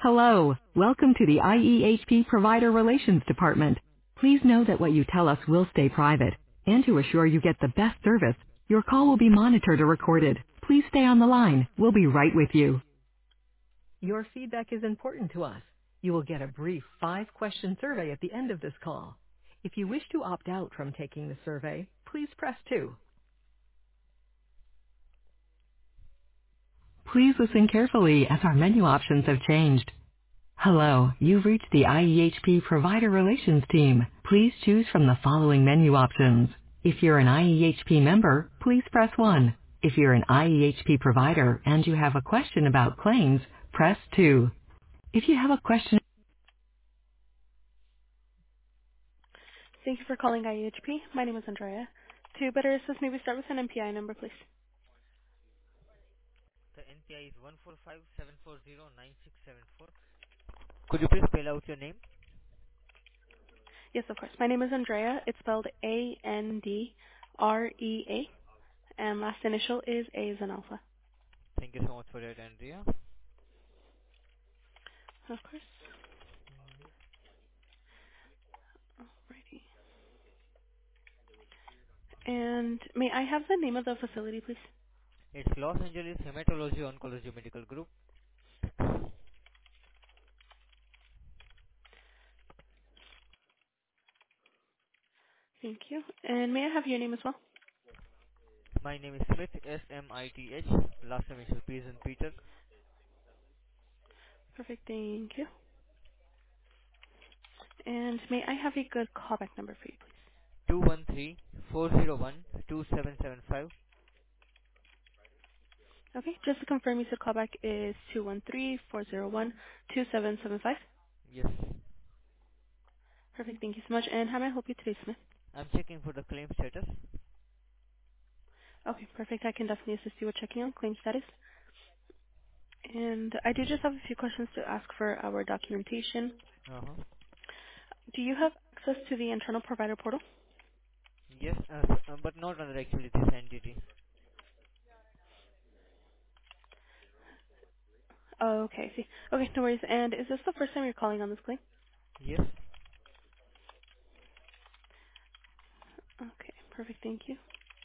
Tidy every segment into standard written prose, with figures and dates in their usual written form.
Hello, welcome to the IEHP Provider Relations Department. Please know that what you tell us will stay private, and to assure you get the best service, your call will be monitored or recorded. Please stay on the line. We'll be right with you. Your feedback is important to us. You will get a brief 5-question survey at the end of this call. If you wish to opt out from taking the survey, please press 2. Please listen carefully as our menu options have changed. Hello, you've reached the IEHP Provider Relations team. Please choose from the following menu options. If you're an IEHP member, please press 1. If you're an IEHP provider and you have a question about claims, press 2. If you have a question... Thank you for calling IEHP. My name is Andrea. To better assist me, we start with an MPI number, please. The NPI is 145740967. Could you please spell out your name? Yes, of course. My name is Andrea. It's spelled Andrea, and last initial is A as in alpha. Thank you so much for that, Andrea. Of course. Alrighty. And may I have the name of the facility, please? It's Los Angeles Hematology Oncology Medical Group. Thank you. And may I have your name as well? My name is Smith, S-M-I-T-H. Last name is P as in Peter. Perfect. Thank you. And may I have a good callback number for you, please? 213-401-2775. Okay. Just to confirm, you said callback is 213-401-2775. Yes. Perfect. Thank you so much. And how may I help you today, Smith? I'm checking for the claim status. Okay. Perfect. I can definitely assist you with checking on claim status. And I do just have a few questions to ask for our documentation. Uh-huh. Do you have access to the internal provider portal? Yes, but not under actually this entity. Oh, okay, I see. Okay, no worries. And is this the first time you're calling on this claim? Yes. Okay, perfect. Thank you.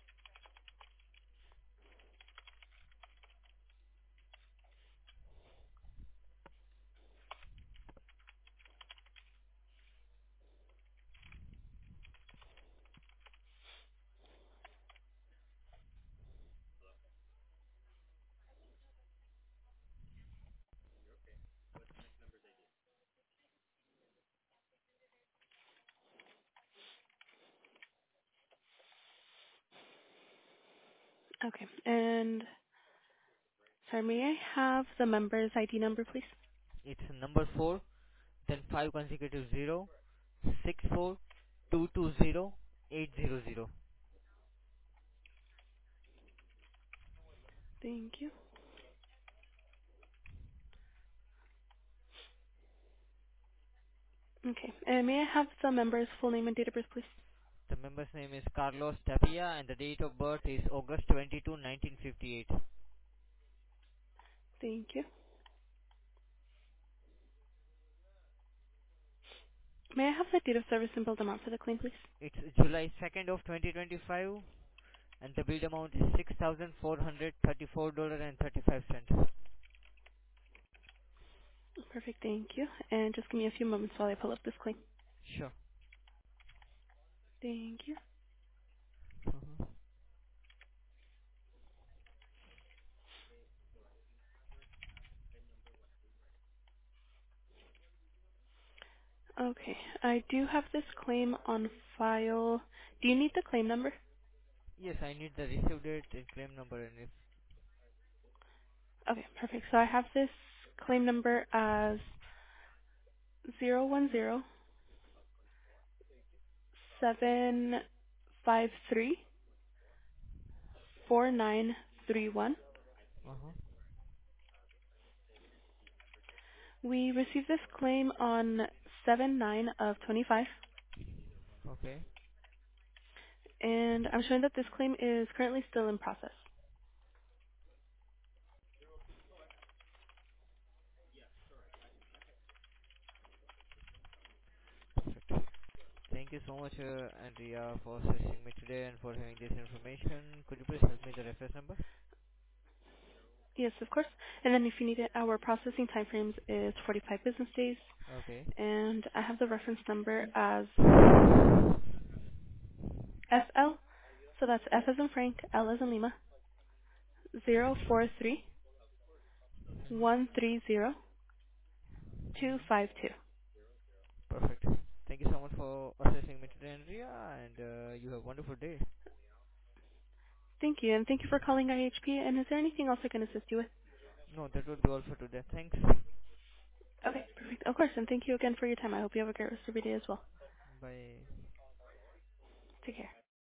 Okay, and sorry, may I have the member's ID number, please? It's number 4, then 5 consecutive 0, 64220 800. Thank you. Okay, and may I have the member's full name and date of birth, please? The member's name is Carlos Tapia and the date of birth is August 22, 1958. Thank you. May I have the date of service and billed amount for the claim, please? It's July 2nd of 2025 and the billed amount is $6,434.35. Perfect, thank you. And just give me a few moments while I pull up this claim. Sure. Thank you. Uh-huh. Okay, I do have this claim on file. Do you need the claim number? Yes, I need the receive date and claim number and if Okay, perfect. So I have this claim number as 010-753-4931. uh-huh. We received this claim on 7/9 of 25, Okay. and I'm showing that this claim is currently still in process. Thank you so much, Andrea, for assisting me today and for having this information. Could you please help me the reference number? Yes, of course. And then if you need it, our processing time frames is 45 business days. Okay. And I have the reference number as FL. So that's F as in Frank, L as in Lima, 043130252. Perfect. Thank you so much for assisting me today, Andrea, and you have a wonderful day. Thank you, and thank you for calling IHP. And is there anything else I can assist you with? No, that would be all for today. Thanks. Okay, perfect. Of course, and thank you again for your time. I hope you have a great rest of your day as well. Bye. Take care.